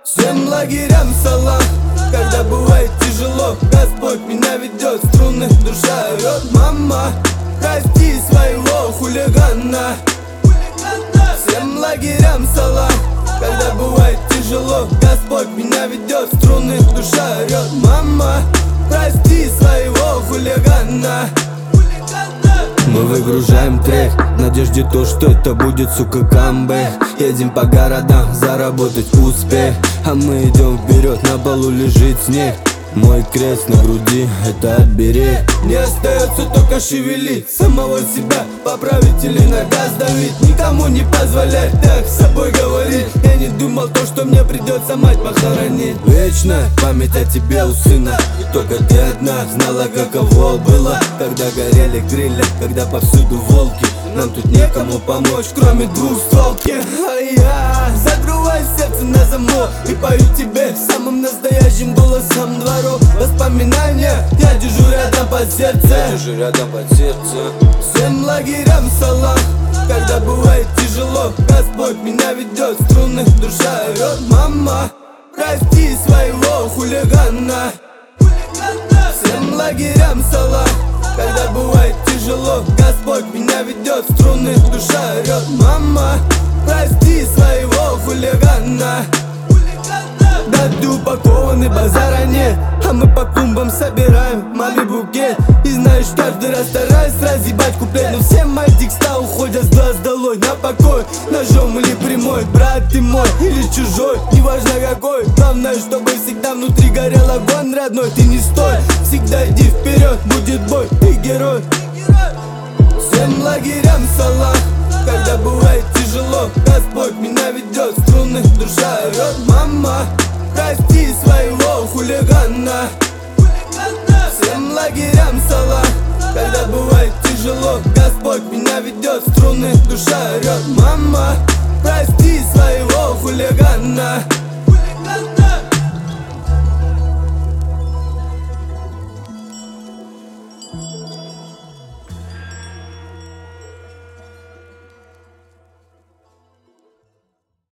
Всем лагерям салам, когда бывает тяжело, Господь меня ведет, струны, душа орет. Мама, прости своего хулигана. Всем лагерям салам, когда бывает тяжело, Господь меня ведет, струны, душа орет. Мама, прости своего хулигана. Мы выгружаем трек в надежде то, что это будет, сука, камбэк. Едем по городам заработать успех, а мы идем вперед, на полу лежит снег. Мой крест на груди, это оберег. Не остается только шевелить самого себя, поправить или на газ давить. Никому не позволять так с собой говорить. Я не думал то, что мне придется мать похоронить. Вечная память о тебе у сына, и только ты одна знала, каково было, когда горели крылья, когда повсюду волки. Нам тут некому помочь, кроме двухстволки. А я закрываю сердце на замок и пою тебе самым настоящим голосом дворов. Воспоминания, я держу рядом под сердце, Всем лагерям салам, когда бывает тяжело, Господь меня ведет, струны, душа орет. Мама, прости своего хулигана. Всем лагерям салам, когда бывает тяжело, Господь меня ведет, струны, душа орет. Мама, прости своего хулигана. Да ты упакованный, базара нет, а мы по клумбам собираем маме букет. И знаешь, каждый раз стараюсь разъебать куплет, но все мои текста уходят с глаз долой на покой. Ножом или прямой, брат ты мой или чужой, неважно какой. Главное, чтобы всегда внутри горел огонь родной. Ты не стой, всегда иди вперед, будет бой, ты герой. Всем лагерям салам, когда бывает тяжело, Господь меня ведет, струны, душа орет. Мама, прости своего хулигана. Всем лагерям салам, когда бывает тяжело, Господь меня ведет, струны, душа орет. Мама, прости своего хулигана.